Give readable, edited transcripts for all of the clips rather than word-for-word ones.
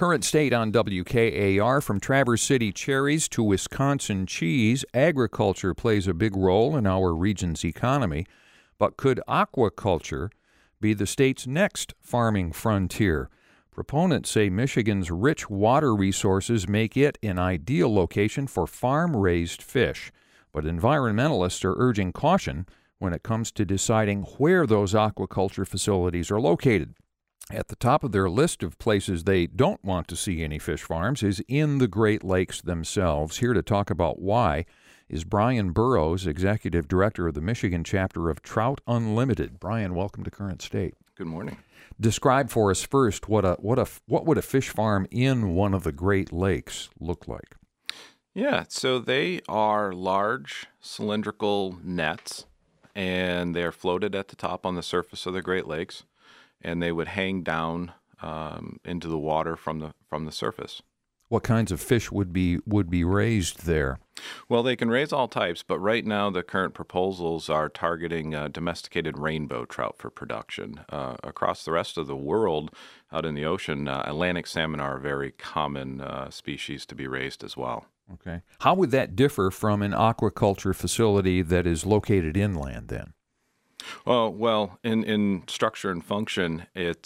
Current State on WKAR. From Traverse City cherries to Wisconsin cheese, agriculture plays a big role in our region's economy. But could aquaculture be the state's next farming frontier? Proponents say Michigan's rich water resources make it an ideal location for farm-raised fish. But environmentalists are urging caution when it comes to deciding where those aquaculture facilities are located. At the top of their list of places they don't want to see any fish farms is in the Great Lakes themselves. Here to talk about why is Brian Burrows, Executive Director of the Michigan chapter of Trout Unlimited. Brian, welcome to Current State. Good morning. Describe for us first what would a fish farm in one of the Great Lakes look like? Yeah, so they are large cylindrical nets, and they're floated at the top on the surface of the Great Lakes, and they would hang down into the water from the surface. What kinds of fish would be raised there? Well, they can raise all types, but right now the current proposals are targeting domesticated rainbow trout for production. Across the rest of the world, out in the ocean, Atlantic salmon are a very common species to be raised as well. Okay. How would that differ from an aquaculture facility that is located inland then? Well, in structure and function, it's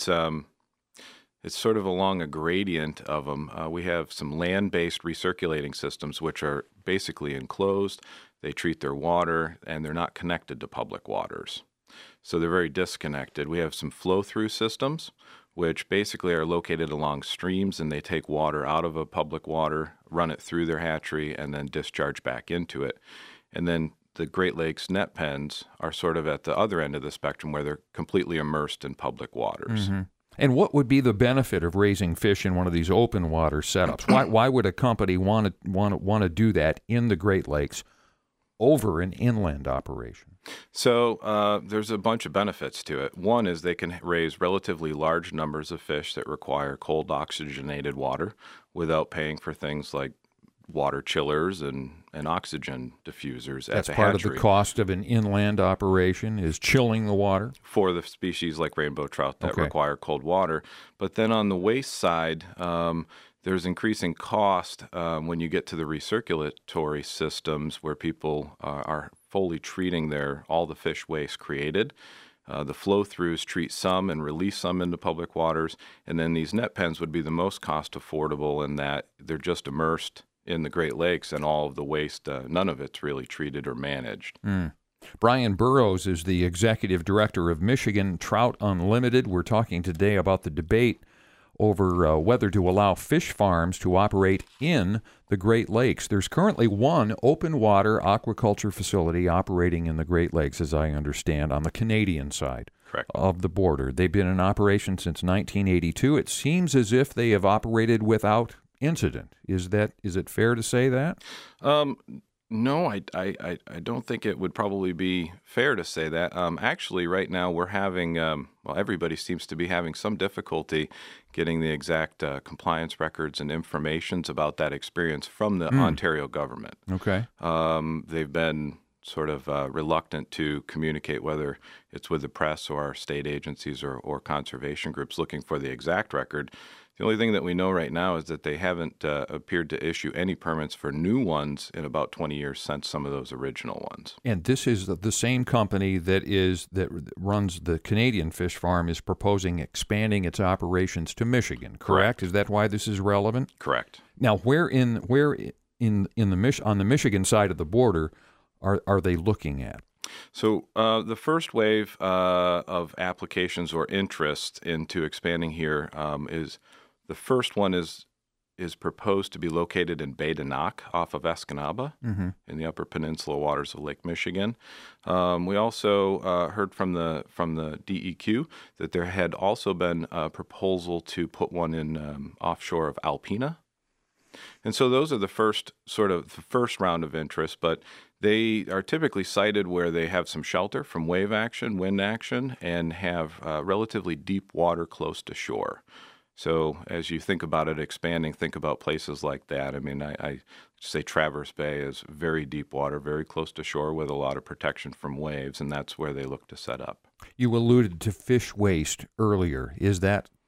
sort of along a gradient of them. We have some land-based recirculating systems, which are basically enclosed. They treat their water, and they're not connected to public waters. So they're very disconnected. We have some flow-through systems, which basically are located along streams, and they take water out of a public water, run it through their hatchery, and then discharge back into it. And then the Great Lakes net pens are sort of at the other end of the spectrum where they're completely immersed in public waters. Mm-hmm. And what would be the benefit of raising fish in one of these open water setups? Why would a company want to do that in the Great Lakes over an inland operation? So there's a bunch of benefits to it. One is they can raise relatively large numbers of fish that require cold oxygenated water without paying for things like water chillers and oxygen diffusers at the hatchery. That's part of the cost of an inland operation is chilling the water? For the species like rainbow trout that require cold water. But then on the waste side, there's increasing cost when you get to the recirculatory systems where people are fully treating all the fish waste created. The flow-throughs treat some and release some into public waters. And then these net pens would be the most cost affordable in that they're just immersed in the Great Lakes, and all of the waste, none of it's really treated or managed. Brian Burrows is the Executive Director of Michigan Trout Unlimited. We're talking today about the debate over whether to allow fish farms to operate in the Great Lakes. There's currently one open water aquaculture facility operating in the Great Lakes, as I understand, on the Canadian side of the border. They've been in operation since 1982. It seems as if they have operated without incident. Is it fair to say that? No, I don't think it would probably be fair to say that. Actually, right now we're having, everybody seems to be having some difficulty getting the exact compliance records and informations about that experience from the Ontario government. Okay. They've been sort of reluctant to communicate, whether it's with the press or our state agencies or conservation groups looking for the exact record. The only thing that we know right now is that they haven't appeared to issue any permits for new ones in about 20 years since some of those original ones. And this is the same company that runs the Canadian fish farm is proposing expanding its operations to Michigan, correct? Is that why this is relevant? Correct. Now, on the Michigan side of the border are they looking at? So the first wave of applications or interest into expanding here is the first one is proposed to be located in Badenoch off of Escanaba in the Upper Peninsula waters of Lake Michigan. We also heard from the DEQ that there had also been a proposal to put one in offshore of Alpena. And so those are the first round of interest, but they are typically sited where they have some shelter from wave action, wind action, and have relatively deep water close to shore. So as you think about it expanding, think about places like that. I mean, I say Traverse Bay is very deep water, very close to shore with a lot of protection from waves, and that's where they look to set up. You alluded to fish waste earlier. Is that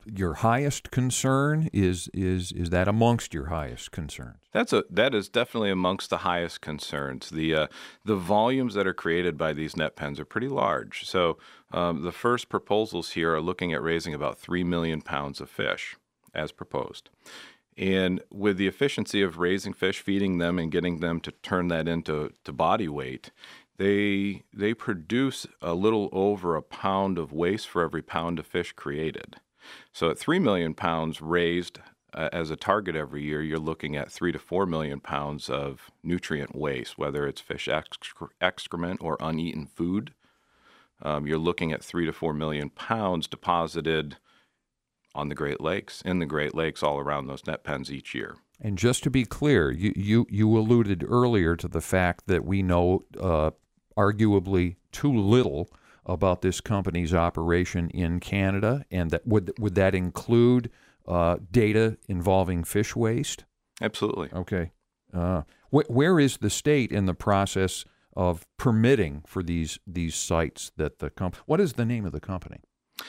your highest concern? Is that amongst your highest concerns? That is definitely amongst the highest concerns. The volumes that are created by these net pens are pretty large. So the first proposals here are looking at raising about 3 million pounds of fish, as proposed. And with the efficiency of raising fish, feeding them, and getting them to turn that into body weight, they produce a little over a pound of waste for every pound of fish created. So at 3 million pounds raised as a target every year, you're looking at 3 to 4 million pounds of nutrient waste, whether it's fish excrement or uneaten food. You're looking at 3 to 4 million pounds deposited on the Great Lakes, in the Great Lakes, all around those net pens each year. And just to be clear, you alluded earlier to the fact that we know arguably too little about this company's operation in Canada, and that would that include data involving fish waste? Absolutely. Okay. Where is the state in the process of permitting for these sites that the company? What is the name of the company?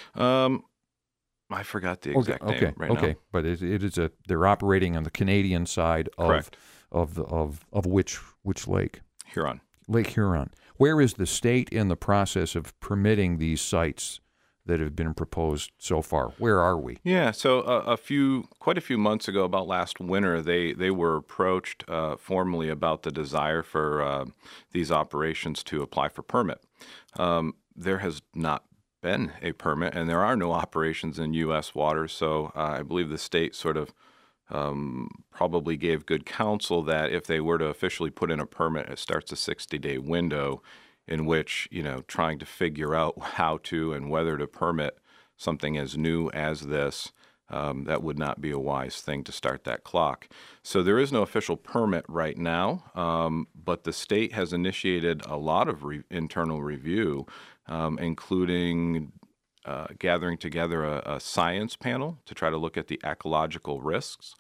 I forgot the exact name right now. Okay, but it is they're operating on the Canadian side of which lake? Huron. Lake Huron. Where is the state in the process of permitting these sites that have been proposed so far? Where are we? Yeah, so quite a few months ago, about last winter, they were approached formally about the desire for these operations to apply for permit. There has not been a permit, and there are no operations in U.S. waters, so I believe the state sort of probably gave good counsel that if they were to officially put in a permit, it starts a 60-day window in which, trying to figure out how to and whether to permit something as new as this, that would not be a wise thing to start that clock. So there is no official permit right now, but the state has initiated a lot of internal review, including gathering together a science panel to try to look at the ecological risks.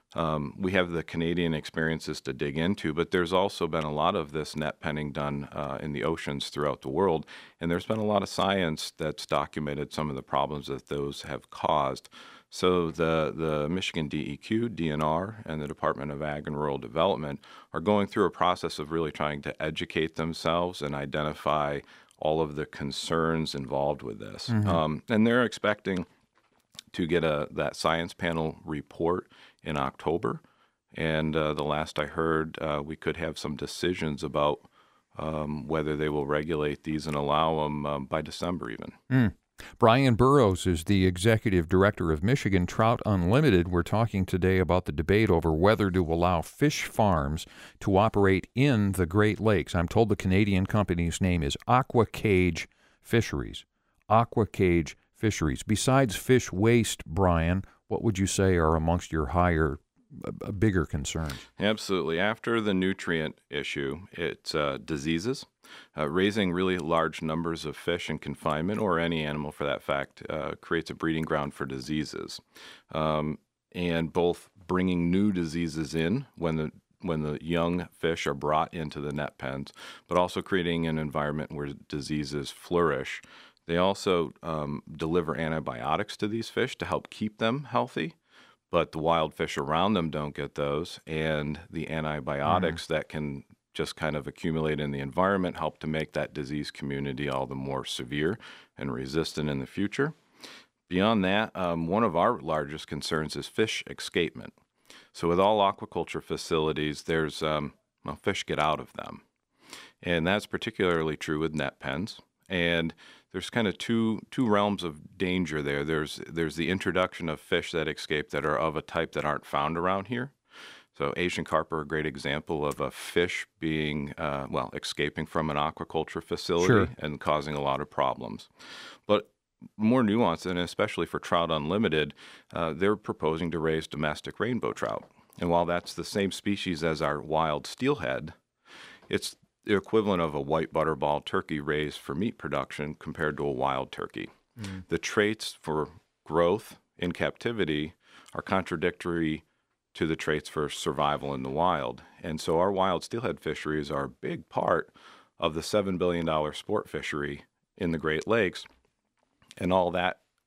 We have the Canadian experiences to dig into, but there's also been a lot of this net penning done in the oceans throughout the world, and there's been a lot of science that's documented some of the problems that those have caused. So the Michigan DEQ, DNR, and the Department of Ag and Rural Development are going through a process of really trying to educate themselves and identify all of the concerns involved with this. Mm-hmm. And they're expecting to get that science panel report in October. And the last I heard, we could have some decisions about whether they will regulate these and allow them by December even. Mm. Brian Burrows is the executive director of Michigan Trout Unlimited. We're talking today about the debate over whether to allow fish farms to operate in the Great Lakes. I'm told the Canadian company's name is AquaCage Fisheries. AquaCage Fisheries. Besides fish waste, Brian, what would you say are amongst your bigger concerns? Absolutely. After the nutrient issue, it's diseases. Raising really large numbers of fish in confinement, or any animal for that fact, creates a breeding ground for diseases. And both bringing new diseases in when the young fish are brought into the net pens, but also creating an environment where diseases flourish. They also deliver antibiotics to these fish to help keep them healthy, but the wild fish around them don't get those, and the antibiotics that can just kind of accumulate in the environment help to make that disease community all the more severe and resistant in the future. Beyond that, one of our largest concerns is fish escapement. So with all aquaculture facilities, there's fish get out of them, and that's particularly true with net pens. And there's kind of two realms of danger there. There's the introduction of fish that escape that are of a type that aren't found around here. So Asian carp are a great example of a fish being, escaping from an aquaculture facility and causing a lot of problems. But more nuanced, and especially for Trout Unlimited, they're proposing to raise domestic rainbow trout. And while that's the same species as our wild steelhead, it's the equivalent of a white butterball turkey raised for meat production compared to a wild turkey. Mm. The traits for growth in captivity are contradictory to the traits for survival in the wild. And so our wild steelhead fisheries are a big part of the $7 billion sport fishery in the Great Lakes. And all that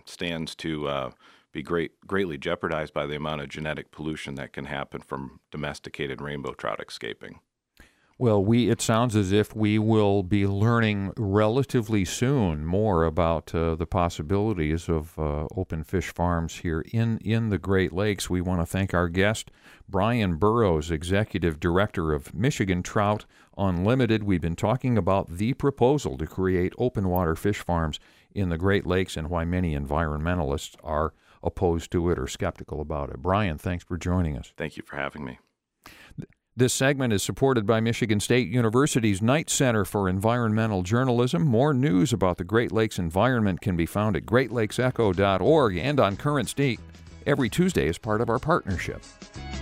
stands to be greatly jeopardized by the amount of genetic pollution that can happen from domesticated rainbow trout escaping. Well, it sounds as if we will be learning relatively soon more about the possibilities of open fish farms here in the Great Lakes. We want to thank our guest, Brian Burrows, Executive Director of Michigan Trout Unlimited. We've been talking about the proposal to create open water fish farms in the Great Lakes and why many environmentalists are opposed to it or skeptical about it. Brian, thanks for joining us. Thank you for having me. This segment is supported by Michigan State University's Knight Center for Environmental Journalism. More news about the Great Lakes environment can be found at greatlakesecho.org and on Current State every Tuesday as part of our partnership.